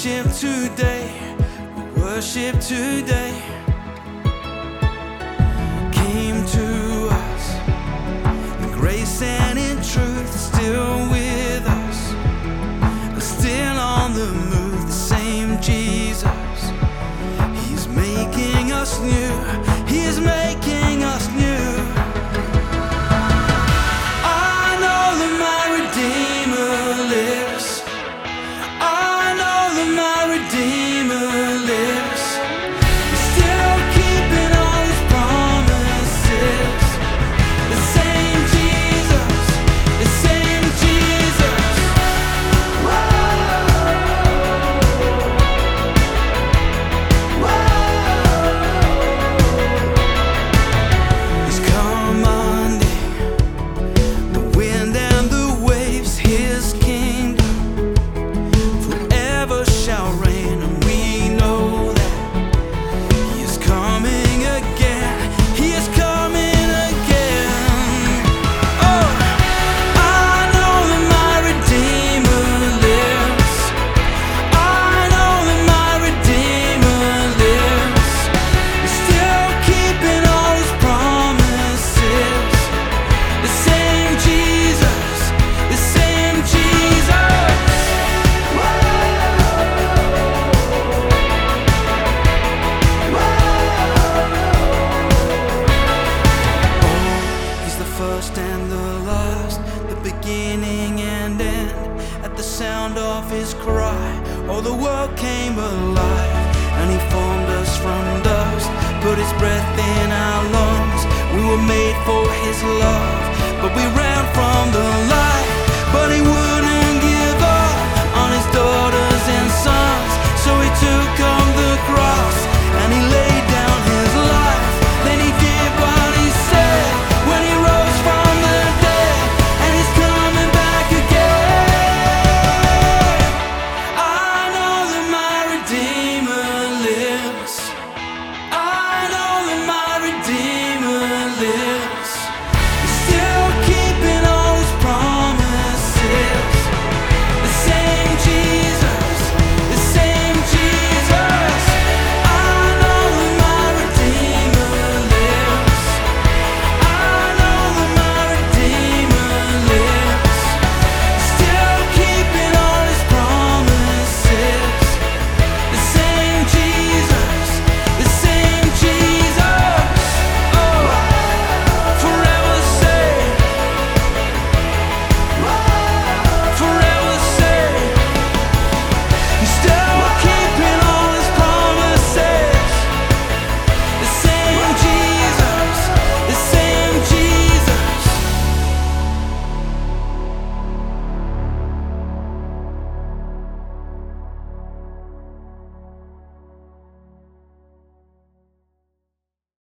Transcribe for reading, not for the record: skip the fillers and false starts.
worship today, we worship today. Came to us in grace and in truth, still with us, still on the move. The same Jesus, He's making us new, He's making us new. I know that my Redeemer lives, I know that my Redeemer lives. He's still keeping all His promises. The same Jesus, the same Jesus. He's commanding the wind and the waves. His kingdom forever shall reign, and we know that He is coming again. He is coming again. Oh, I know that my Redeemer lives, I know that my Redeemer lives. He's still keeping all His promises. The same Jesus, the same Jesus. He's the first and the last, the beginning and end. At the sound of His cry, all the world came alive. And He formed us from dust, put His breath in our lungs. We were made for His love, but we ran from the light. But He wouldn't